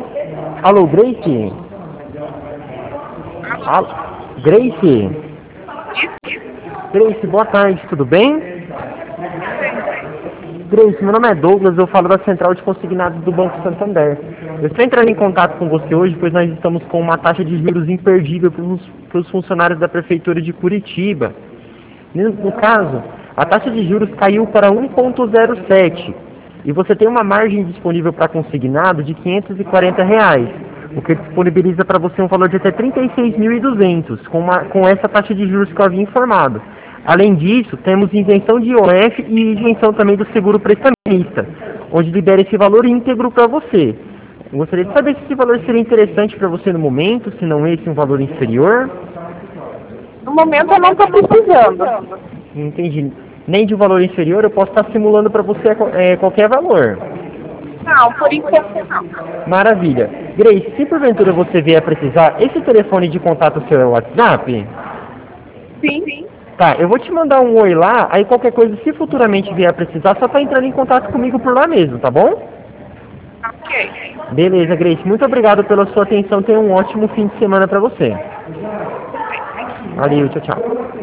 Alô, Grace? Alô, Grace? Grace, boa tarde, tudo bem? Grace, meu nome é Douglas, eu falo da Central de Consignados do Banco Santander. Eu estou entrando em contato com você hoje, pois nós estamos com uma taxa de juros imperdível para os funcionários da Prefeitura de Curitiba. No caso, a taxa de juros caiu para 1,07 e você tem uma margem disponível para consignado de R$ 540, o que disponibiliza para você um valor de até R$ 36.200 com essa taxa de juros que eu havia informado. Além disso, temos isenção de IOF e isenção também do seguro prestamista, onde libera esse valor íntegro para você. Eu gostaria de saber se esse valor seria interessante para você no momento, se não esse um valor inferior. No momento eu não estou precisando. Entendi. Nem de um valor inferior, eu posso estar simulando para você qualquer valor. Não, por enquanto não. Maravilha. Grace, se porventura você vier a precisar, esse telefone de contato seu é o WhatsApp? Sim. Tá, eu vou te mandar um oi lá, aí qualquer coisa, se futuramente vier a precisar, só tá entrando em contato comigo por lá mesmo, tá bom? Ok. Beleza, Grace, muito obrigado pela sua atenção, tenha um ótimo fim de semana para você. Valeu, tchau, tchau.